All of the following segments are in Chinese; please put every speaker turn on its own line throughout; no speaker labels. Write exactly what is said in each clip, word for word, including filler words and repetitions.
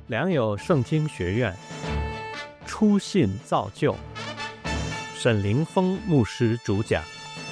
良友圣经学院初信造就，沈凌峰牧师主讲。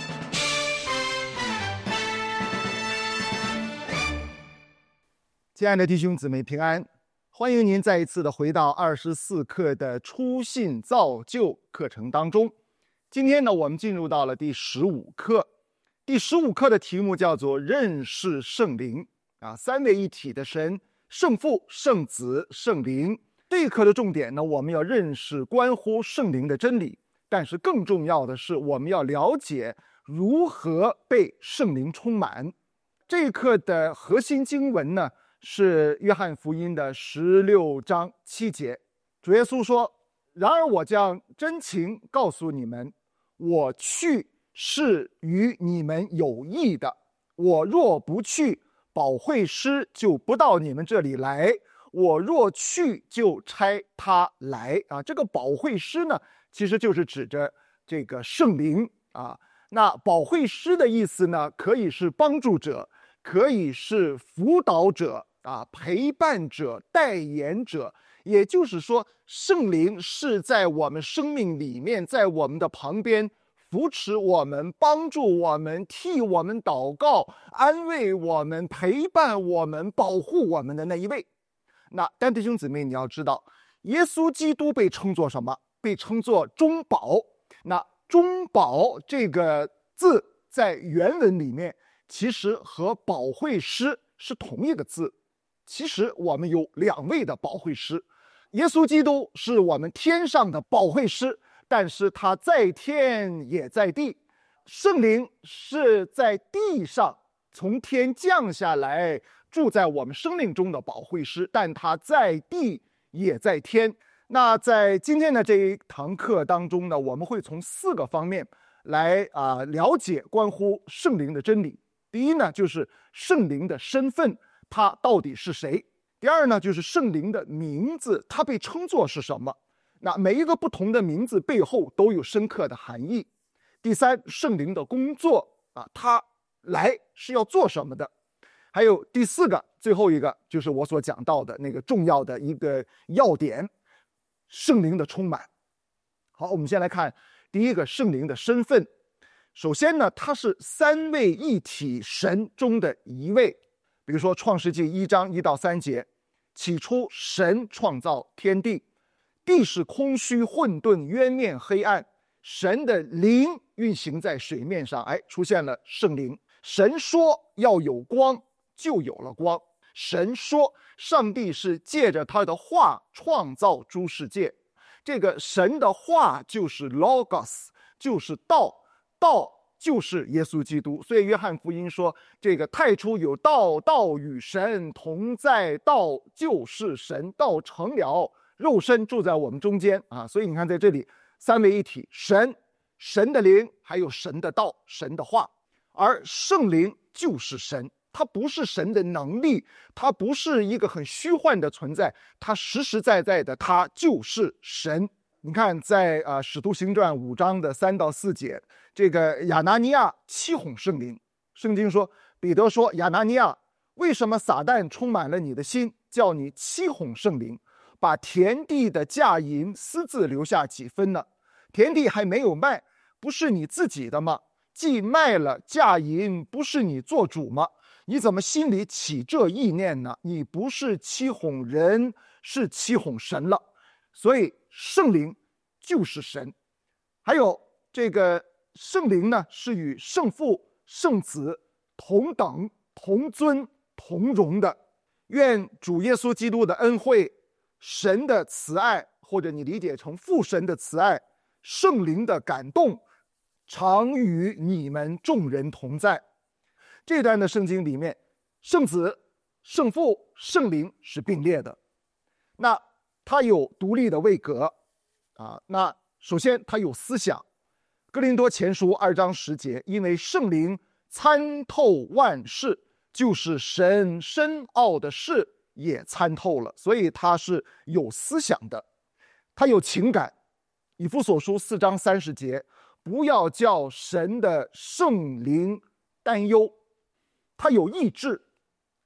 亲爱的弟兄姊妹平安，欢迎您再一次的回到二十四课的初信造就课程当中。今天呢，我们进入到了第十五课。第十五课的题目叫做认识圣灵啊，三位一体的神，圣父、圣子、圣灵。这一课的重点呢，我们要认识关乎圣灵的真理，但是更重要的是，我们要了解如何被圣灵充满。这一课的核心经文呢，是约翰福音的十六章七节。主耶稣说：“然而我将真情告诉你们，我去是与你们有益的。我若不去，保惠师就不到你们这里来；我若去，就差他来。”啊，这个保惠师呢，其实就是指着这个圣灵啊。那保惠师的意思呢，可以是帮助者，可以是辅导者啊，陪伴者、代言者。也就是说，圣灵是在我们生命里面，在我们的旁边扶持我们，帮助我们，替我们祷告，安慰我们，陪伴我们，保护我们的那一位。那但弟兄姊妹，你要知道，耶稣基督被称作什么？被称作中保。那中保这个字在原文里面其实和保惠师是同一个字。其实我们有两位的保惠师，耶稣基督是我们天上的保惠师，但是他在天也在地。圣灵是在地上从天降下来住在我们生命中的保惠师，但他在地也在天。那在今天的这一堂课当中呢，我们会从四个方面来啊、呃、了解关乎圣灵的真理。第一呢，就是圣灵的身份，他到底是谁？第二呢，就是圣灵的名字，他被称作是什么？那每一个不同的名字背后都有深刻的含义。第三，圣灵的工作啊，他来是要做什么的？还有第四个，最后一个就是我所讲到的那个重要的一个要点，圣灵的充满。好，我们先来看第一个，圣灵的身份。首先呢，他是三位一体神中的一位。比如说创世纪一章一到三节，起初神创造天地，地是空虚混沌，渊面黑暗，神的灵运行在水面上，哎，出现了圣灵。神说要有光，就有了光。神说上帝是借着他的话创造诸世界，这个神的话就是 Logos， 就是道，道就是耶稣基督。所以约翰福音说，这个太初有道，道与神同在，道就是神，道成了肉身住在我们中间啊。所以你看在这里三位一体，神、神的灵，还有神的道，神的话。而圣灵就是神，它不是神的能力，它不是一个很虚幻的存在，它实实在在的，它就是神。你看在啊、呃《使徒行传》五章的三到四节，这个亚拿尼亚欺哄圣灵。圣经说，彼得说，亚拿尼亚，为什么撒旦充满了你的心，叫你欺哄圣灵，把田地的价银私自留下几分呢？田地还没有卖，不是你自己的吗？既卖了，价银不是你做主吗？你怎么心里起这意念呢？你不是欺哄人，是欺哄神了。所以圣灵就是神。还有这个圣灵呢，是与圣父、圣子同等、同尊、同荣的。愿主耶稣基督的恩惠、神的慈爱，或者你理解成父神的慈爱、圣灵的感动，常与你们众人同在。这段的圣经里面，圣子、圣父、圣灵是并列的。那它有独立的位格啊。那首先它有思想，哥林多前书二章十节，因为圣灵参透万事，就是神深奥的事也参透了，所以它是有思想的。它有情感，以弗所书四章三十节，不要叫神的圣灵担忧。它有意志，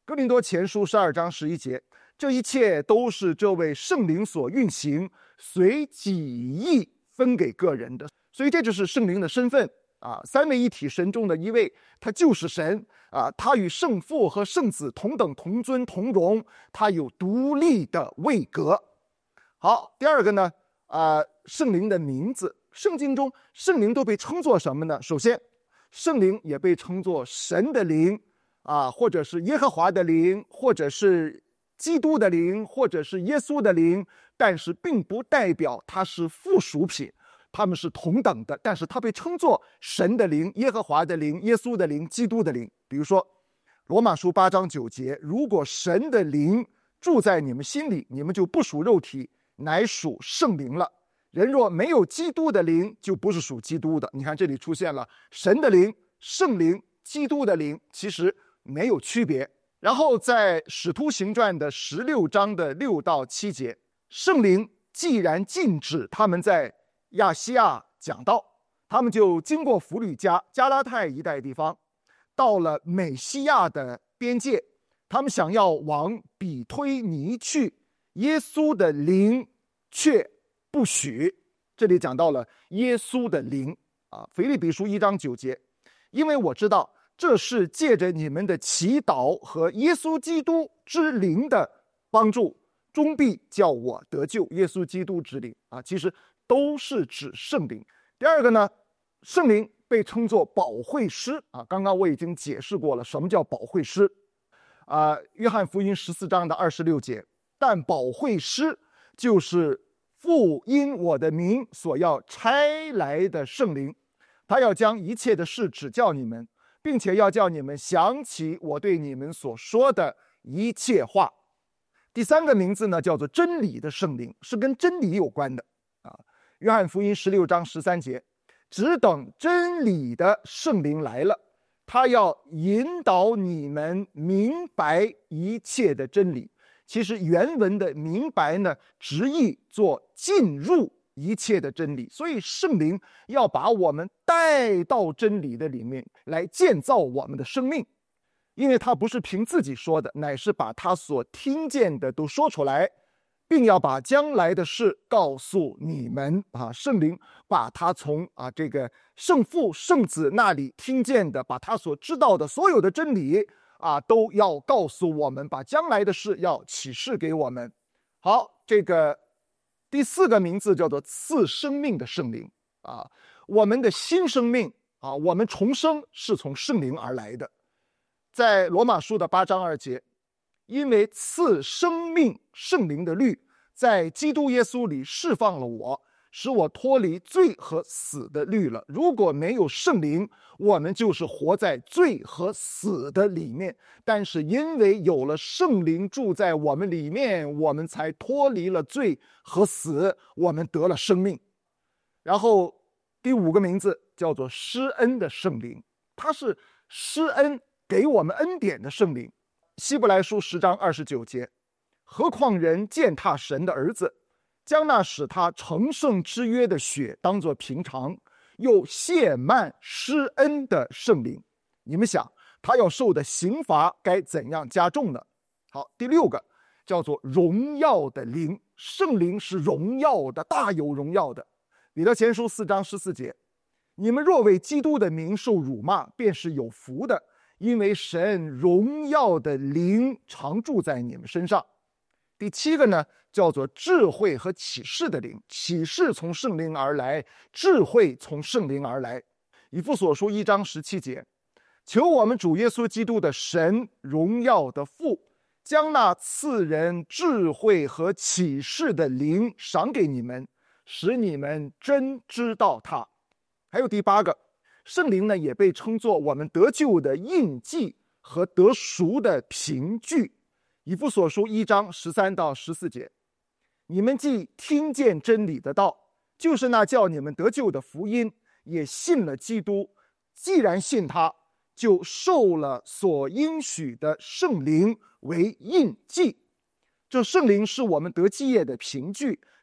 哥林多前书十二章十一节，这一切都是这位圣灵所运行，随己意分给个人的。所以这就是圣灵的身份啊，三位一体神中的一位，他就是神啊，他与圣父和圣子同等同尊同荣，他有独立的位格。好，第二个呢，啊，圣灵的名字，圣经中圣灵都被称作什么呢？首先，圣灵也被称作神的灵啊，或者是耶和华的灵，或者是基督的灵，或者是耶稣的灵，但是并不代表它是附属品，他们是同等的，但是它被称作神的灵、耶和华的灵、耶稣的灵、基督的灵。比如说罗马书八章九节，如果神的灵住在你们心里，你们就不属肉体，乃属圣灵了。人若没有基督的灵，就不是属基督的。你看这里出现了神的灵、圣灵、基督的灵，其实没有区别。然后在使徒行传的十六章的六到七节，圣灵既然禁止他们在亚细亚讲道，他们就经过弗吕加、加拉太一带地方，到了美西亚的边界，他们想要往比推尼去，耶稣的灵却不许。这里讲到了耶稣的灵啊，腓立比书一章九节，因为我知道这是借着你们的祈祷和耶稣基督之灵的帮助，终必叫我得救。耶稣基督之灵啊，其实都是指圣灵。第二个呢，圣灵被称作保惠师啊，刚刚我已经解释过了，什么叫保惠师啊？约翰福音十四章的二十六节，但保惠师就是父因我的名所要差来的圣灵，他要将一切的事指教你们，并且要叫你们想起我对你们所说的一切话。第三个名字呢，叫做真理的圣灵，是跟真理有关的啊。约翰福音十六章十三节，只等真理的圣灵来了，他要引导你们明白一切的真理。其实原文的明白呢，直译作进入一切的真理，所以圣灵要把我们带到真理的里面来建造我们的生命，因为他不是凭自己说的，乃是把他所听见的都说出来，并要把将来的事告诉你们啊。圣灵把他从啊这个圣父圣子那里听见的，把他所知道的所有的真理啊，都要告诉我们，把将来的事要启示给我们。好，这个第四个名字叫做赐生命的圣灵啊，我们的新生命啊，我们重生是从圣灵而来的。在罗马书的八章二节，因为赐生命圣灵的律在基督耶稣里释放了我，使我脱离罪和死的律了。如果没有圣灵，我们就是活在罪和死的里面，但是因为有了圣灵住在我们里面，我们才脱离了罪和死，我们得了生命。然后第五个名字叫做施恩的圣灵，它是施恩给我们恩典的圣灵。希伯来书十章二十九节，何况人践踏神的儿子，将那使他成圣之约的血当作平常，又亵慢施恩的圣灵。你们想，他要受的刑罚该怎样加重呢？好，第六个叫做荣耀的灵，圣灵是荣耀的，大有荣耀的。彼得前书四章十四节，你们若为基督的名受辱骂，便是有福的，因为神荣耀的灵常住在你们身上。第七个呢，叫做智慧和启示的灵，启示从圣灵而来，智慧从圣灵而来。以弗所书一章十七节，求我们主耶稣基督的神，荣耀的父，将那赐人智慧和启示的灵赏给你们，使你们真知道他。还有第八个，圣灵呢也被称作我们得救的印记和得赎的凭据。以弗所书一章十三到十四节，你们既听见真理的道，就是那叫你们得救的福音，也信了基督，既然信他，就受了所应许的圣灵为印记。这圣灵是我们得基业的凭据，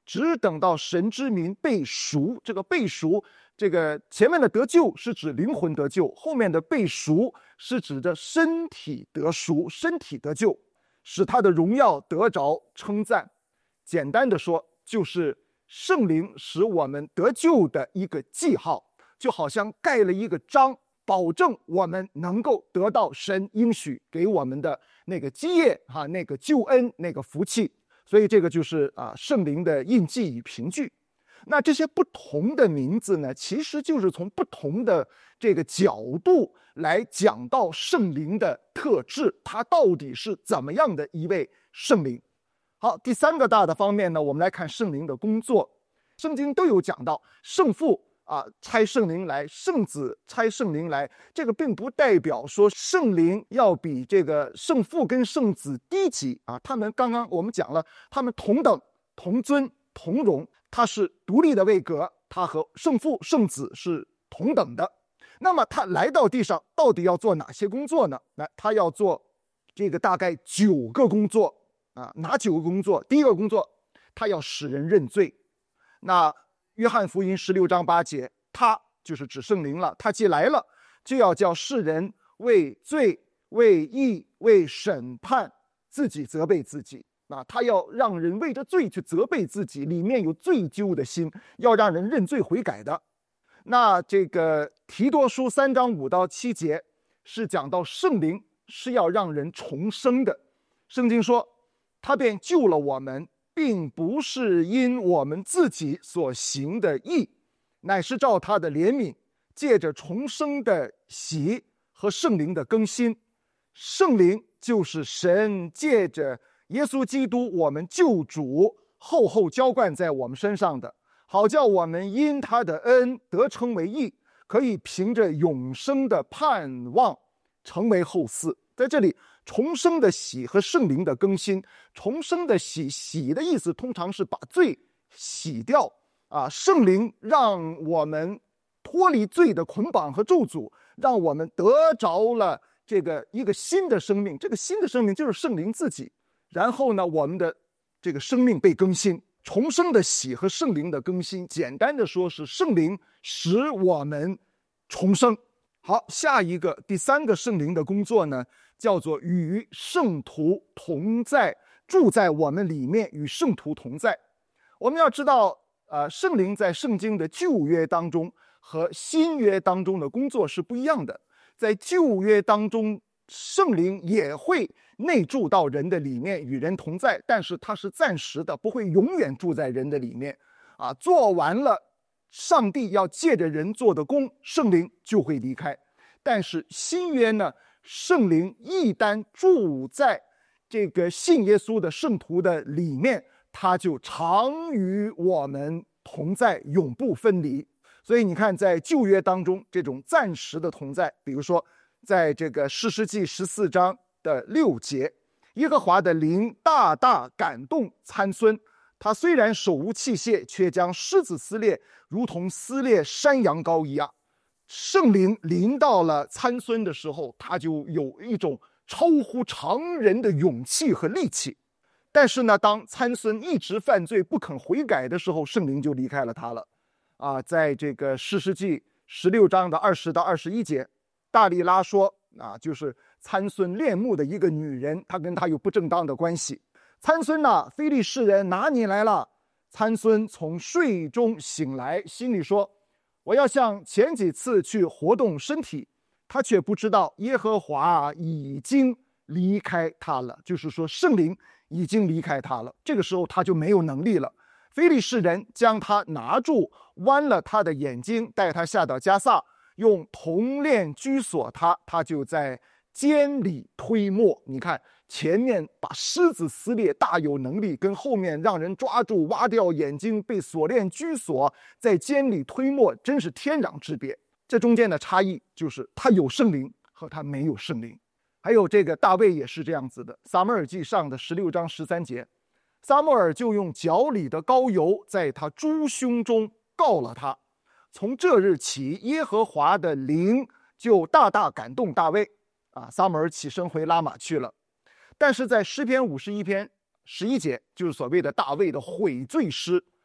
只等到神之民被赎。这个被赎，这个前面的得救是指灵魂得救，后面的被赎是指着身体得赎，身体得救，使他的荣耀得着称赞。简单的说，就是圣灵使我们得救的一个记号，就好像盖了一个章，保证我们能够得到神应许给我们的那个基业哈，那个救恩，那个福气。所以这个就是啊圣灵的印记与凭据。那这些不同的名字呢，其实就是从不同的这个角度来讲到圣灵的特质，它到底是怎么样的一位圣灵。好，第三个大的方面呢，我们来看圣灵的工作。圣经都有讲到圣父啊差圣灵来，圣子差圣灵来，这个并不代表说圣灵要比这个圣父跟圣子低级啊，他们刚刚我们讲了，他们同等同尊同荣，他是独立的位格，他和圣父圣子是同等的。那么他来到地上到底要做哪些工作呢？来，他要做这个大概九个工作啊，哪九个工作？第一个工作，他要使人认罪。那约翰福音十六章八节，他就是指圣灵了，他既来了，就要叫世人为罪、为义、为审判自己责备自己啊，他要让人为着罪去责备自己，里面有罪疚的心，要让人认罪悔改的。那这个提多书三章五到七节是讲到圣灵是要让人重生的。圣经说，他便救了我们，并不是因我们自己所行的义，乃是照他的怜悯，借着重生的洗和圣灵的更新。圣灵就是神借着耶稣基督我们救主厚厚浇灌在我们身上的，好叫我们因他的恩得称为义，可以凭着永生的盼望成为后嗣。在这里，重生的洗和圣灵的更新，重生的洗，洗的意思通常是把罪洗掉啊，圣灵让我们脱离罪的捆绑和咒诅，让我们得着了这个一个新的生命，这个新的生命就是圣灵自己。然后呢，我们的这个生命被更新。重生的洗和圣灵的更新，简单的说是圣灵使我们重生。好，下一个第三个圣灵的工作呢，叫做与圣徒同在，住在我们里面，与圣徒同在。我们要知道呃，圣灵在圣经的旧约当中和新约当中的工作是不一样的。在旧约当中，圣灵也会内住到人的里面，与人同在，但是它是暂时的，不会永远住在人的里面啊。做完了上帝要借着人做的工，圣灵就会离开。但是新约呢，圣灵一旦住在这个信耶稣的圣徒的里面，他就常与我们同在，永不分离。所以你看，在旧约当中这种暂时的同在，比如说在这个士师记十四章的六节，耶和华的灵大大感动参孙，他虽然手无器械，却将狮子撕裂，如同撕裂山羊羔一样。圣灵临到了参孙的时候，他就有一种超乎常人的勇气和力气。但是呢，当参孙一直犯罪不肯悔改的时候，圣灵就离开了他了啊。在这个士师记十六章的二十到二十一节，大利拉说啊，就是参孙恋慕的一个女人，她跟他有不正当的关系。参孙呐、啊，非利士人拿你来了。参孙从睡中醒来，心里说，我要像前几次去活动身体。他却不知道耶和华已经离开他了，就是说圣灵已经离开他了。这个时候他就没有能力了。非利士人将他拿住，剜了他的眼睛，带他下到迦萨，用铜链拘锁他，他就在监里推磨。你看前面把狮子撕裂大有能力，跟后面让人抓住挖掉眼睛被锁链拘锁在监里推磨，真是天壤之别。这中间的差异就是他有圣灵和他没有圣灵。还有这个大卫也是这样子的，撒母耳记上的十六章十三节，撒母耳就用脚里的膏油在他猪胸中告了他。从这日起，耶和华的灵就大大感动大卫啊，撒母耳起身回拉玛去了。但是在诗篇五十一篇十一节，就是所谓的大卫的悔罪诗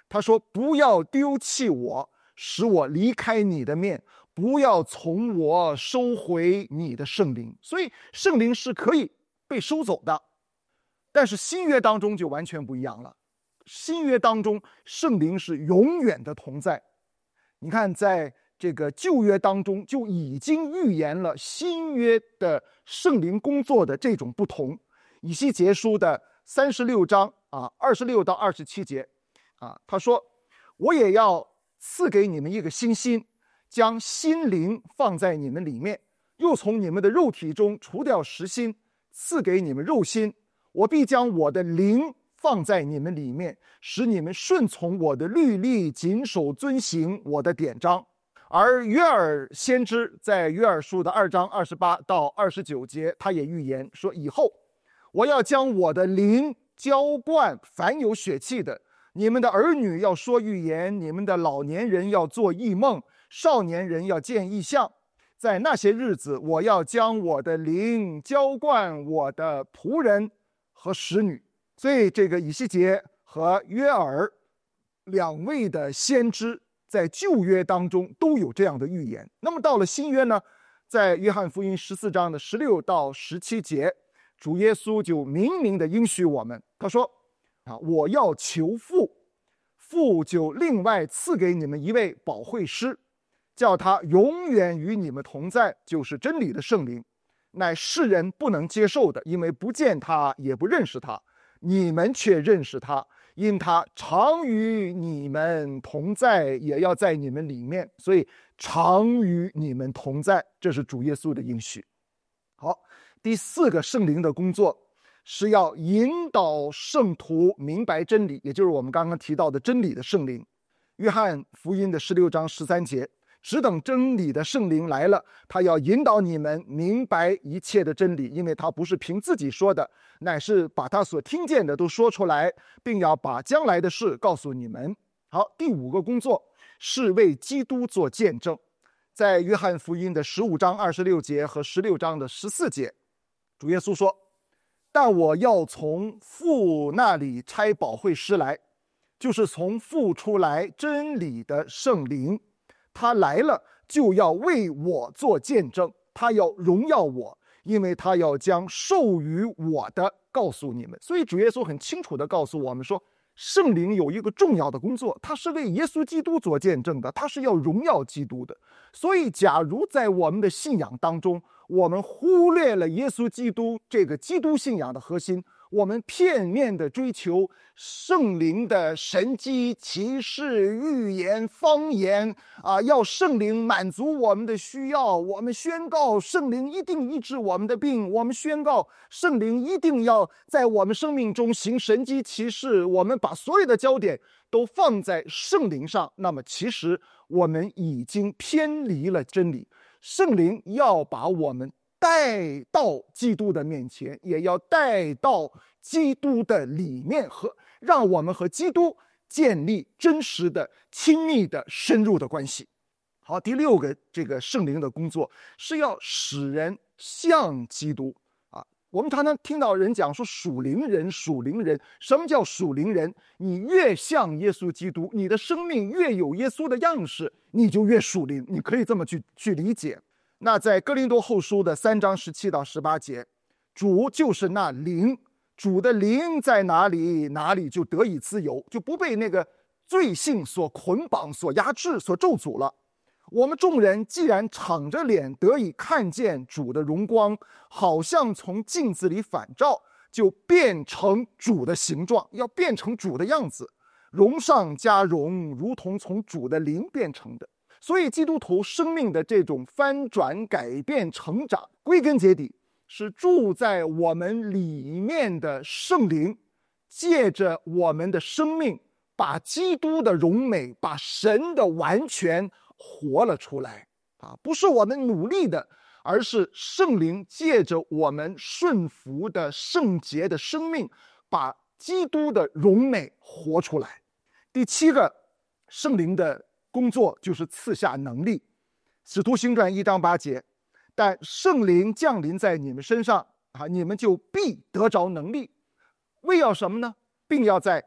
他说不要丢弃我，使我离开你的面，不要从我收回你的圣灵。所以圣灵是可以被收走的，但是新约当中就完全不一样了。新约当中圣灵是永远的同在。你看在这个旧约当中就已经预言了新约的圣灵工作的这种不同。以西结书的三十六章啊，二十六到二十七节啊，他说我也要赐给你们一个新心，将心灵放在你们里面，又从你们的肉体中除掉实心，赐给你们肉心。我必将我的灵放在你们里面，使你们顺从我的律例，谨守遵行我的典章。而约珥先知在约珥书的二章二十八到二十九节，他也预言说，以后我要将我的灵浇灌凡有血气的，你们的儿女要说预言，你们的老年人要做异梦，少年人要见异象。在那些日子，我要将我的灵浇灌我的仆人和使女。所以这个以西结和约珥两位的先知在旧约当中都有这样的预言。那么到了新约呢，在约翰福音十四章的十六到十七节，主耶稣就明明的应许我们，他说啊，我要求父，父就另外赐给你们一位保惠师，叫他永远与你们同在，就是真理的圣灵，乃世人不能接受的，因为不见他也不认识他，你们却认识他，因他常与你们同在，也要在你们里面，所以常与你们同在，这是主耶稣的应许。好，第四个圣灵的工作是要引导圣徒明白真理，也就是我们刚刚提到的真理的圣灵。约翰福音的十六章十三节，只等真理的圣灵来了，他要引导你们明白一切的真理，因为他不是凭自己说的，乃是把他所听见的都说出来，并要把将来的事告诉你们。好，第五个工作是为基督做见证。在约翰福音的十五章二十六节和十六章的十四节，主耶稣说，但我要从父那里差保惠师来，就是从父出来真理的圣灵，他来了就要为我做见证，他要荣耀我，因为他要将授予我的告诉你们。所以主耶稣很清楚地告诉我们说，圣灵有一个重要的工作，他是为耶稣基督做见证的，他是要荣耀基督的。所以假如在我们的信仰当中，我们忽略了耶稣基督这个基督信仰的核心，我们片面的追求圣灵的神迹奇事预言方言啊，要圣灵满足我们的需要，我们宣告圣灵一定医治我们的病，我们宣告圣灵一定要在我们生命中行神迹奇事，我们把所有的焦点都放在圣灵上，那么其实我们已经偏离了真理。圣灵要把我们带到基督的面前，也要带到基督的里面，和让我们和基督建立真实的亲密的深入的关系。好，第六个这个圣灵的工作是要使人像基督啊。我们常常听到人讲说属灵人属灵人，什么叫属灵人？你越像耶稣基督，你的生命越有耶稣的样式，你就越属灵，你可以这么去去理解。那在哥林多后书的三章十七到十八节，主就是那灵，主的灵在哪里，哪里就得以自由，就不被那个罪性所捆绑、所压制、所咒诅了。我们众人既然敞着脸得以看见主的荣光，好像从镜子里反照，就变成主的形状，要变成主的样子，荣上加荣，如同从主的灵变成的。所以基督徒生命的这种翻转、改变、成长，归根结底是住在我们里面的圣灵，借着我们的生命，把基督的荣美、把神的完全活了出来啊！不是我们努力的，而是圣灵借着我们顺服的圣洁的生命，把基督的荣美活出来。第七个圣灵的工作就是赐下能力。使徒行传一章八节，但圣灵降临在你们身上啊，你们就必得着能力。为要什么呢？并要在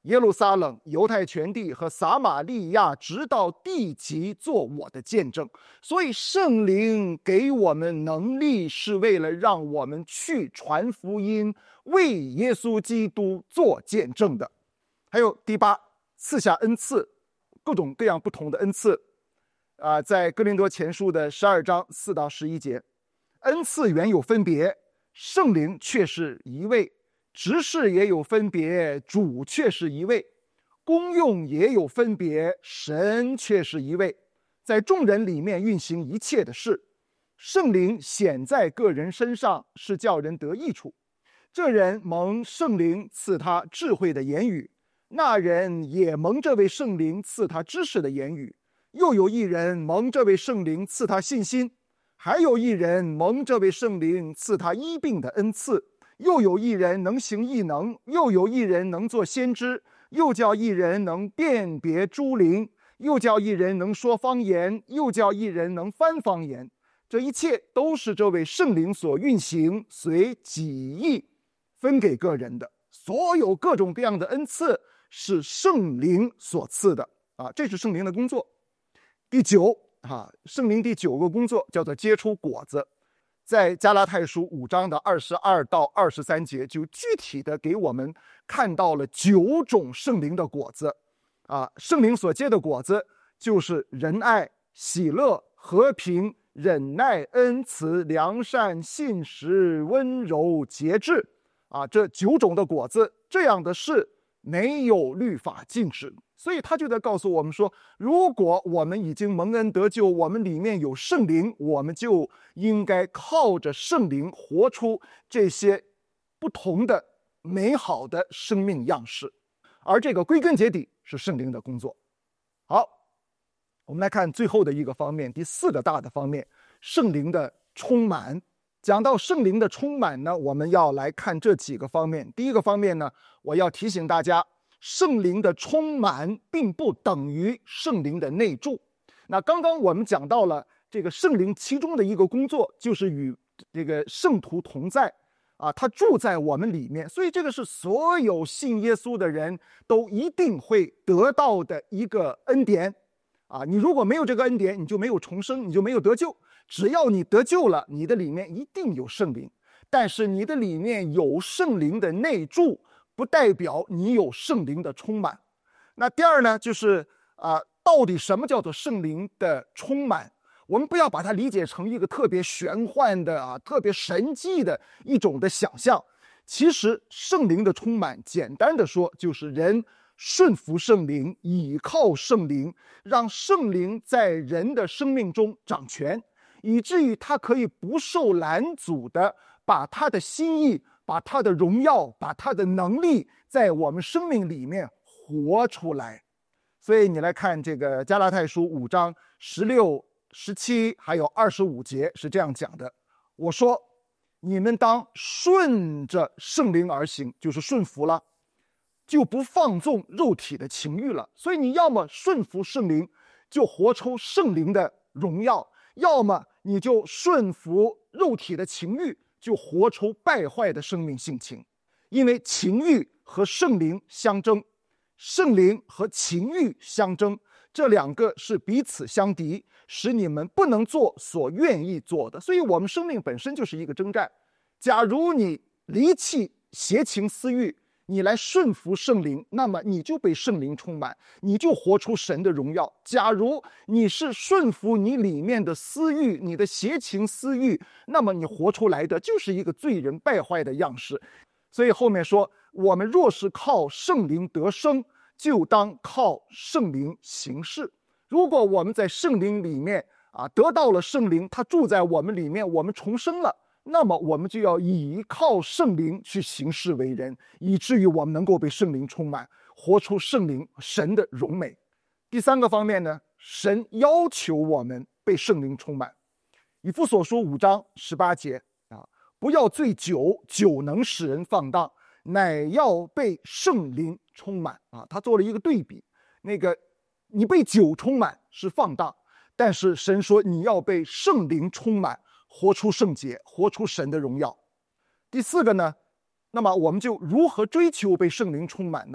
耶路撒冷、犹太全地和撒玛利亚，直到地极，做我的见证。所以圣灵给我们能力，是为了让我们去传福音，为耶稣基督做见证的。还有第八，赐下恩赐，各种各样不同的恩赐啊、呃，在哥林多前书的十二章四到十一节，恩赐原有分别，圣灵却是一位；执事也有分别，主却是一位；功用也有分别，神却是一位。在众人里面运行一切的事，圣灵显在个人身上，是叫人得益处。这人蒙圣灵赐他智慧的言语，那人也蒙这位圣灵赐他知识的言语。又有一人蒙这位圣灵赐他信心，还有一人蒙这位圣灵赐他医病的恩赐。又有一人能行异能，又有一人能做先知，又叫一人能辨别诸灵，又叫一人能说方言，又叫一人能翻方言。这一切都是这位圣灵所运行，随己意分给个人的。所有各种各样的恩赐是圣灵所赐的啊，这是圣灵的工作。第九啊，圣灵第九个工作叫做结出果子，在加拉太书五章的二十二到二十三节，就具体的给我们看到了九种圣灵的果子啊。圣灵所结的果子就是仁爱、喜乐、和平、忍耐、恩慈、良善、信实、温柔、节制啊，这九种的果子，这样的事没有律法禁止。所以他就在告诉我们说，如果我们已经蒙恩得救，我们里面有圣灵，我们就应该靠着圣灵活出这些不同的美好的生命样式，而这个归根结底是圣灵的工作。好，我们来看最后的一个方面，第四个大的方面，圣灵的充满。讲到圣灵的充满呢，我们要来看这几个方面。第一个方面呢，我要提醒大家，圣灵的充满并不等于圣灵的内住。那刚刚我们讲到了这个圣灵其中的一个工作，就是与这个圣徒同在啊，他住在我们里面，所以这个是所有信耶稣的人都一定会得到的一个恩典啊。你如果没有这个恩典，你就没有重生，你就没有得救。只要你得救了，你的里面一定有圣灵，但是你的里面有圣灵的内住，不代表你有圣灵的充满。那第二呢，就是啊、呃，到底什么叫做圣灵的充满？我们不要把它理解成一个特别玄幻的啊、特别神迹的一种的想象。其实圣灵的充满，简单的说，就是人顺服圣灵，倚靠圣灵，让圣灵在人的生命中掌权，以至于他可以不受拦阻的把他的心意，把他的荣耀，把他的能力在我们生命里面活出来。所以你来看这个加拉太书五章十六、十七还有二十五节是这样讲的，我说你们当顺着圣灵而行，就是顺服了，就不放纵肉体的情欲了。所以你要么顺服圣灵，就活出圣灵的荣耀，要么你就顺服肉体的情欲，就活出败坏的生命性情。因为情欲和圣灵相争，圣灵和情欲相争，这两个是彼此相敌，使你们不能做所愿意做的。所以我们生命本身就是一个征战。假如你离弃邪情私欲，你来顺服圣灵，那么你就被圣灵充满，你就活出神的荣耀。假如你是顺服你里面的私欲，你的邪情私欲，那么你活出来的就是一个罪人败坏的样式。所以后面说，我们若是靠圣灵得生，就当靠圣灵行事。如果我们在圣灵里面啊，得到了圣灵，他住在我们里面，我们重生了，那么我们就要依靠圣灵去行事为人，以至于我们能够被圣灵充满，活出圣灵神的荣美。第三个方面呢，神要求我们被圣灵充满。以弗所书五章十八节啊，不要醉酒，酒能使人放荡，乃要被圣灵充满啊。他做了一个对比，那个你被酒充满是放荡，但是神说你要被圣灵充满，活出圣洁，活出神的荣耀。第四个呢，那么我们就如何追求被圣灵充满呢？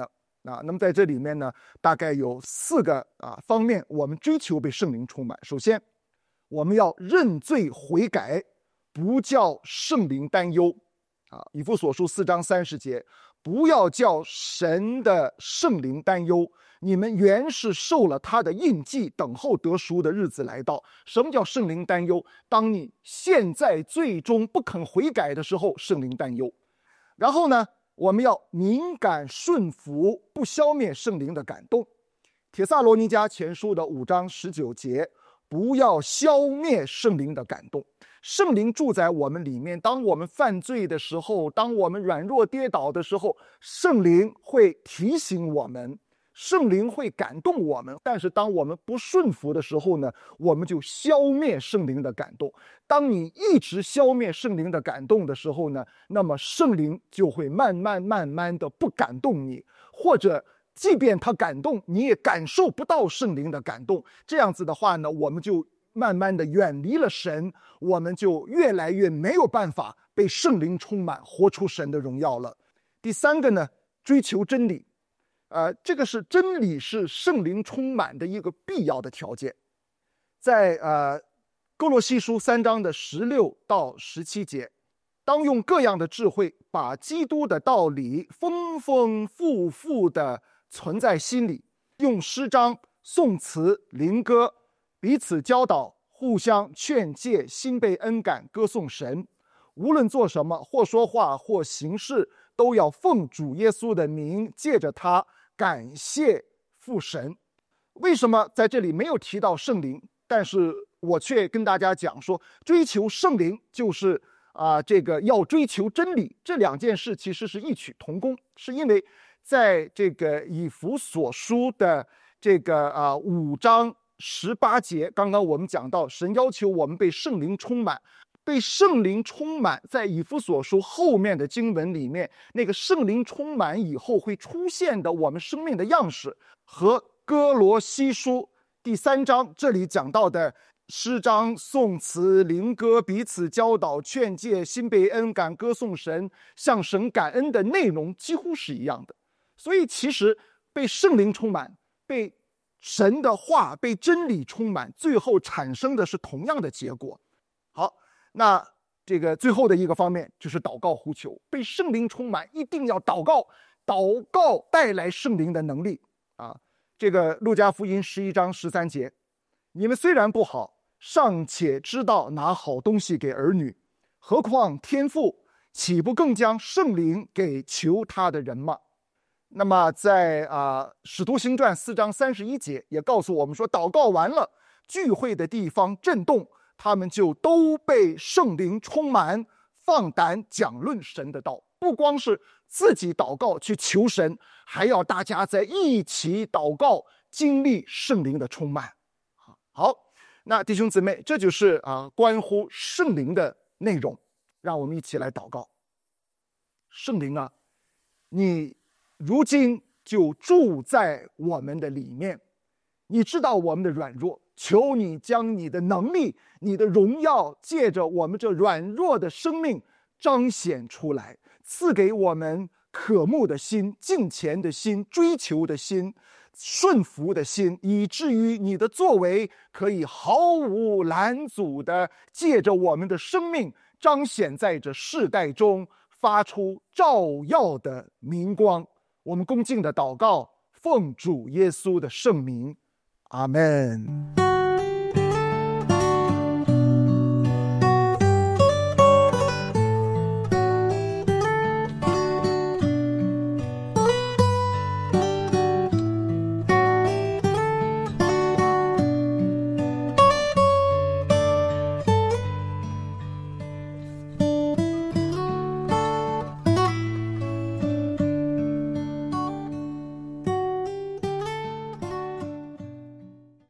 啊，那么在这里面呢，大概有四个啊方面，我们追求被圣灵充满。首先，我们要认罪悔改，不叫圣灵担忧啊。以弗所书四章三十节，不要叫神的圣灵担忧，你们原是受了他的印记，等候得赎的日子来到。什么叫圣灵担忧？当你陷在最终不肯悔改的时候，圣灵担忧。然后呢，我们要敏感顺服，不消灭圣灵的感动。帖撒罗尼迦前书的五章十九节，不要消灭圣灵的感动。圣灵住在我们里面，当我们犯罪的时候，当我们软弱跌倒的时候，圣灵会提醒我们，圣灵会感动我们。但是当我们不顺服的时候呢，我们就消灭圣灵的感动。当你一直消灭圣灵的感动的时候呢，那么圣灵就会慢慢慢慢的不感动你，或者即便他感动，你也感受不到圣灵的感动。这样子的话呢，我们就慢慢的远离了神，我们就越来越没有办法被圣灵充满，活出神的荣耀了。第三个呢，追求真理。呃，这个是真理是圣灵充满的一个必要的条件。在呃哥罗西书三章的十六到十七节，当用各样的智慧，把基督的道理丰丰富富的存在心里，用诗章、颂词、灵歌彼此教导，互相劝诫，心被恩感，歌颂神。无论做什么，或说话，或行事，都要奉主耶稣的名，借着他感谢父神。为什么在这里没有提到圣灵？但是我却跟大家讲说，追求圣灵就是啊、呃，这个要追求真理，这两件事其实是异曲同工。是因为在这个以弗所书的这个啊、呃、五章十八节，刚刚我们讲到，神要求我们被圣灵充满。被圣灵充满，在以弗所书后面的经文里面，那个圣灵充满以后会出现的我们生命的样式，和哥罗西书第三章这里讲到的诗章、颂词、灵歌彼此教导、劝诫，心被恩感，歌颂神，向神感恩的内容几乎是一样的。所以其实被圣灵充满，被神的话、被真理充满，最后产生的是同样的结果。好，那这个最后的一个方面就是祷告呼求，被圣灵充满一定要祷告，祷告带来圣灵的能力啊。这个路加福音十一章十三节，你们虽然不好，尚且知道拿好东西给儿女，何况天父岂不更将圣灵给求他的人吗？那么在啊《使徒行传》四章三十一节也告诉我们说，祷告完了，聚会的地方震动，他们就都被圣灵充满，放胆讲论神的道。不光是自己祷告去求神，还要大家在一起祷告，经历圣灵的充满。好，那弟兄姊妹，这就是啊关乎圣灵的内容。让我们一起来祷告。圣灵啊，你如今就住在我们的里面，你知道我们的软弱，求你将你的能力、你的荣耀借着我们这软弱的生命彰显出来，赐给我们渴慕的心、敬虔的心、追求的心、顺服的心，以至于你的作为可以毫无拦阻的借着我们的生命彰显在这世代中，发出照耀的明光。我们恭敬的祷告，奉主耶稣的圣名，阿们。